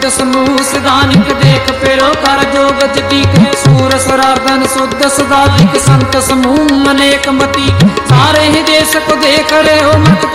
संत समूह सिदानिक देख पेरो कर जोग जटीक सूर सरागन शुद्ध सदादिक संत समूह अनेक मती सारे ही देश को देख रहे हो मत